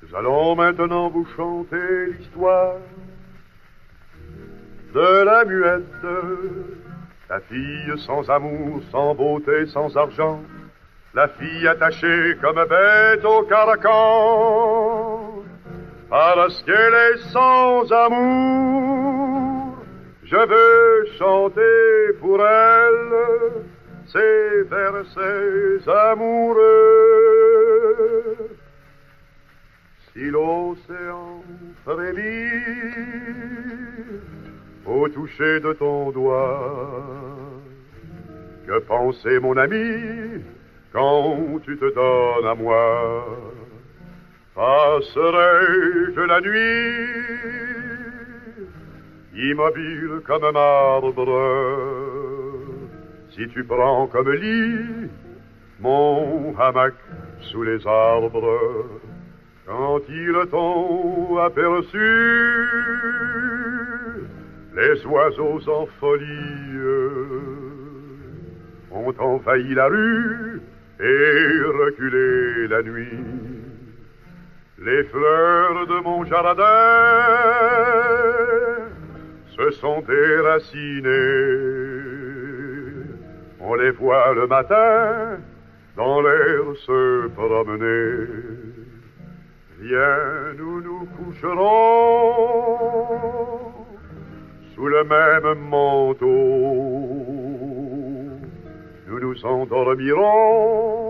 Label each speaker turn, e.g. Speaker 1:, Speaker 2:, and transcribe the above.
Speaker 1: Nous allons maintenant vous chanter l'histoire de la muette, la fille sans amour, sans beauté, sans argent, la fille attachée comme bête au carcan, parce qu'elle est sans amour. Je veux chanter pour elle ces versets amoureux. Si l'océan frémit au toucher de ton doigt, que penser mon ami quand tu te donnes à moi? Passerai-je la nuit immobile comme un marbre, si tu prends comme lit mon hamac sous les arbres? Quand ils t'ont aperçu, les oiseaux en folie ont envahi la rue et reculé la nuit. Les fleurs de mon jardin se sont déracinées. On les voit le matin dans l'air se promener. Viens, nous nous coucherons sous le même manteau. Nous nous endormirons